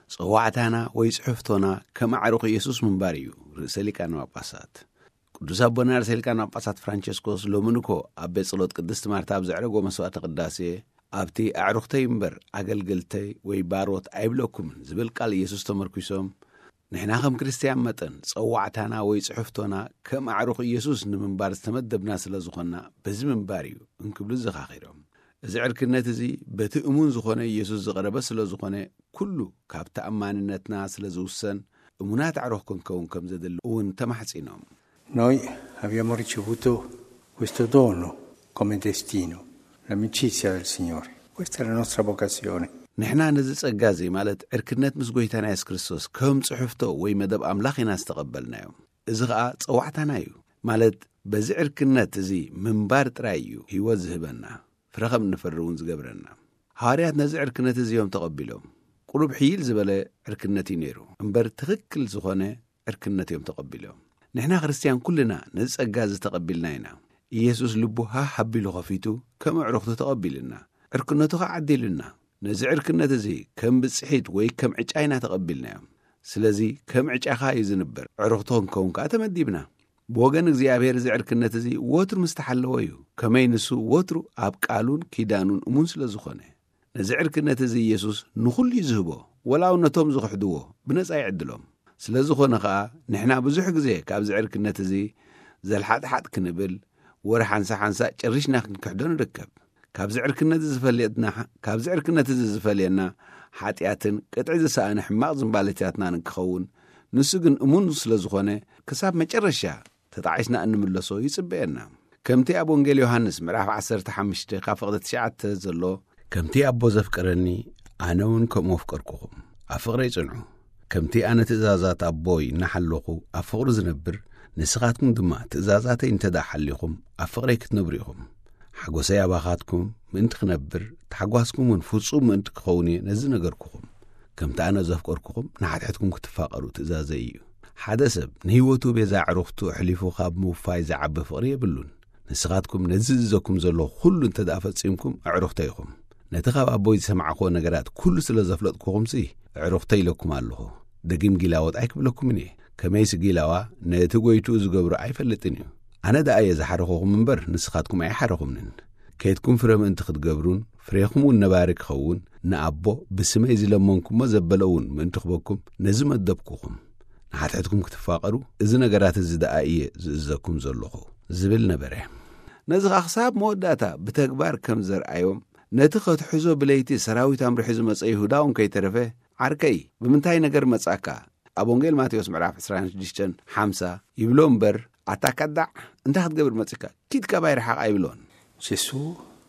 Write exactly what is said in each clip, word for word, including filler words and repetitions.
صواعتنا ويصحفتنا كما عروق يسوس من باريو رسالك أنا واباسات قدوس أبونا رسالك أنا واباسات فرانشيسكوس لومنكو أبي صلوت قدست مارتاب زعرق ومسوات قداسي أبتي أعرقتي مبر أقلقلتي ويباروت عيبلوكم زبل قال يسوس تمركسهم نحنا خم كريستيان متن صواعتنا ويصحفتنا كما عروق يسوس من بار استمد بناس لزخنا بزمن باريو انكبلو زخاخيرهم زعر كنت زي بتأمون زخنا يسوس زغرب سلزخنا كله كاب تأمان الناس سلزوسن أمونات عروقكم كون كم زدل ونتمحسينهم. Noi abbiamo ricevuto questo dono come destino, l'amicizia del Signore. Questa è la nostra vocazione. نحنا نزل أجازي مالت عركنات مسجويتنا يس كريستوس كم صحفته ويمدب أملاخنا استقبلنا يوم. إذا صوعتنا يو مالت بزعر كنات زي من بارت رايو يوزهبنا فرغم نفرون زجبرنا. هاريات نزعر كنات زي يوم تقبلهم. قلوب حيل زبالة عركناتي نيرو. انبر تغكل زخانة عركناتي يوم تقبلهم. نحنا خريستيان كلنا نزل أجاز تقبلناينا. يسوس لبوها حبي لغفيتو كم عرقته تقبلنا. عركناته عدلنا. نزل عركنات زي كم بصحيت وي كم عجاينا تقبلنا. سلازي كم عجاخا يزنبر. عرقتهم كون كاتمديبنا. بوغن እግዚአብሔር ዝዕርክነት እዚ ወትሩ ምስተሐለወ እዩ ከመይ ንሱ ወትሩ ኣብ ቃሉን ኪዳኑን እሙን ስለ ዝኾነ ንዝዕርክነት እዚ ኢየሱስ ንኹሉ ይዝህቦ ወላውነቶም ዝኽሕድዎ ብነፃ ይዕድሎም ስለ ዝኾነ ኸኣ ንሕና ብዙሕ ግዜ ካብ ዝዕርክነት እዚ ዘልሓጥሓጥ ክንብል ወር ሓንሳ ሓንሳ ጨሪሽና ክንክሕዶ ንርከብ ካብ ዝዕርክነት ዝፈልየትና ካብ ዝዕርክነት እዚ ዝፈልየና ሓጢኣትን ቅጥዒ ዝሰኣነ ሕማቕ ዝምባለታትና ንክኸውን ንሱ ግን እሙን ስለ ዝኾነ ክሳብ መጨረሻ ተጣዒስና እንምለሶ ይጽበየና ከምቲ ኣብ ወንጌል ዮሐንስ ምዕራፍ ዓሰርተ ሓሙሽተ ካብ ፍቕዲ ትሽዓተ ዘሎ ከምቲ ኣቦ ዘፍቅረኒ ኣነ እውን ከምኡ ኣፍቀርኩኹም ኣብ ፍቕረይ ጽንዑ ከምቲ ኣነ ትእዛዛት ኣቦይ እናሓለኹ ኣብ ፍቕሪ ዝነብር ንስኻትኩም ድማ ትእዛዛተይ እንተዳ ሓሊኹም ኣብ ፍቕረይ ክትነብሩ ኢኹም ሓጎሰይ ኣባኻትኩም ምእንቲ ክነብር ተሓጓስኩም እውን ፍጹም ምእንቲ ክኸውን እየ ነዚ ነገርኩኹም ከምቲ ኣነ ዘፍቀርኩኹም ንሓድሕትኩም ክትፋቐሩ ትእዛዘይ እዩ ሓደ ሰብ ንህይወቱ ቤዛ ዕሩኽቱ ኣሕሊፉ ካብ ምውፋይ ዝዓቢ ፍቕሪ የብሉን ንስኻትኩም ነዚ ዝዘኩም ዘሎ ኩሉ እንተዳ ፈጺምኩም ኣዕሩኽተ ኢኹም ነቲ ካብ ኣቦይ ዝሰማዕኽዎ ነገራት ኩሉ ስለ ዘፍለጥኩኹምሲ ኣዕሩኽተ ኢለኩም ኣለኹ ደጊም ጊላወጥ ኣይክብለኩምን እየ ከመይስ ጊላዋ ነቲ ጐይቱ ዝገብሩ ኣይፈልጥን እዩ ኣነ ደኣ እየ ዝሓረኹኹም እምበር ንስኻትኩም ኣይሓረኹምንን ከይትኩም ፍረ ምእንቲ ክትገብሩን ፍሬኹም እውን ነባሪ ክኸውን ንኣቦ ብስመይ ዝለመንኩሞ ዘበለ እውን ምእንቲ ክበኩም ነዚ መደብኩኹም ንሓትሕትኩም ክትፋቐሩ እዚ ነገራት እዚ ደኣ እየ ዝእዘኩም ዘለኹ ዝብል ነበረ ነዚ ክሳብ መወዳእታ ብተግባር ከም ዘርኣዮም ነቲ ኸትሕዞ ብለይቲ ሰራዊት ኣምርሒ ዝመፀ ይሁዳ እውን ከይተረፈ ዓርከይ ብምንታይ ነገር መጻካ ኣብ ወንጌል ማቴዎስ ምዕራፍ عشرة وستة ሓምሳ ይብሎ እምበር ኣታካዳዕ እንታይ ክትገብር መጽካ ኪድካ ባይርሓቕ ኣይብሎን Gesù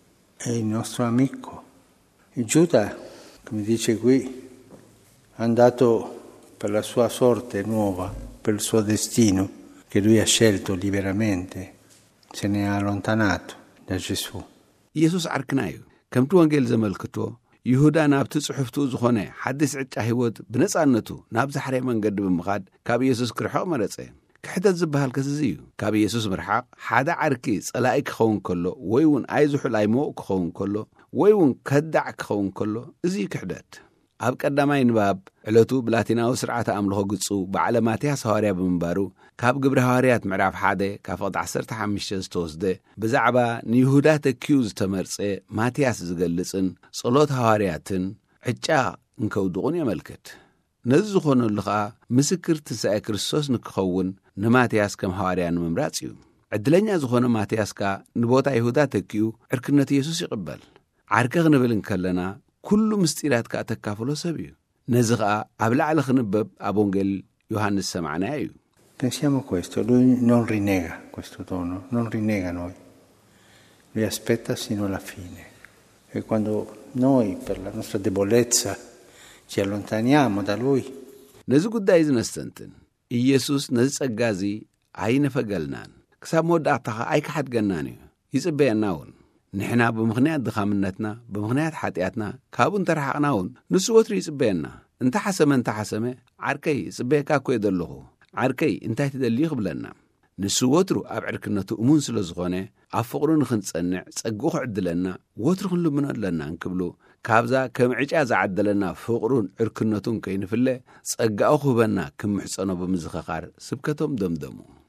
è il nostro amico. E Giuda, come dice qui, è andato per la sua sorte nuova, per il suo destino, che lui ha scelto liberamente, se ne è allontanato da Gesù. ኢየሱስ ዓርክና እዩ ከምቲ ወንጌል ዘመልክቶ ይሁዳ ናብቲ ጽሑፍቱ ዝኾነ ሓድስ ዕጫ ህይወት ብነጻነቱ ናብ ዝሓረየ መንገዲ ብምኻድ ካብ ኢየሱስ ክርሕቕ መረፀ ክሕተት ዝበሃል ከዚ እዩ ካብ ኢየሱስ ምርሓቕ ሓደ ዓርኪ ጸላኢ ክኸውን ከሎ ወይ እውን ኣይዝሑል ኣይሞቕ ክኸውን ከሎ ወይ እውን ከዳዕ ክኸውን ከሎ እዚ ክሕደት ኣብ ቀዳማይ ንባብ ዕለቱ ብላቲናዊ ስርዓተ ኣምልኾ ግጹ በዓለ ማትያስ ሐዋርያ ብምንባሩ ካብ ግብሪ ሐዋርያት ምዕራፍ ሓደ ካብ ፍቕዲ ዓሰርተ ሓሙሽተ ዝተወስደ ብዛዕባ ንይሁዳ ተኪዩ ዝተመርፀ ማትያስ ዝገልጽን ጸሎት ሐዋርያትን ዕጫ እንከውድቑን የመልክት ነዚ ዝኾነሉ ኸኣ ምስክር ትንሣኤ ክርስቶስ ንክኸውን ንማትያስ ከም ሐዋርያ ንምምራጽ እዩ ዕድለኛ ዝኾነ ማትያስካ ንቦታ ይሁዳ ተኪኡ ዕርክነት ኢየሱስ ይቕበል ዓርከ ክንብል እንከለና ኩሉ ምስጢራት ከዓ ተካፍሎ ሰብ እዩ ነዚ ኸኣ ኣብ ላዕሊ ክንበብ ኣብ ወንጌል ዮሐንስ ሰማዕናያ እዩ Pensiamo questo, lui non rinnega questo dono, non rinnega noi, lui aspetta sino alla fine e quando noi per la nostra debolezza ci allontaniamo da lui ነዚ ጉዳይ ዝነስተንትን ኢየሱስ ነዚ ጸጋ እዚ ኣይነፈገልናን ክሳብ መወዳእታ ኸ ኣይክሓድገናን እዩ ይጽበየና እውን ንሕና ብምኽንያት ድኻምነትና ብምኽንያት ሓጢኣትና ካብኡ እንተረሓቕና እውን ንሱ ወትሩ ይጽበየና እንተሓሰመ እንተሓሰመ ዓርከይ ይጽበየካ እኮ እየ ዘለኹ ዓርከይ እንታይ ትደልዩ ክብለና ንሱ ወትሩ ኣብ ዕርክነቱ እሙን ስለ ዝኾነ ኣብ ፍቕሩ ንኽንጸንዕ ጸጉ ክዕድለና ወትሩ ክንልምኖ ኣለና እንክብሉ ካብዛ ከም ዕጫ ዝዓደለና ፍቕሩን ዕርክነቱን ከይንፍለ ጸጋኡ ኽበና ክምሕጸኖ ብምዝኽኻር ስብከቶም ደምደሙ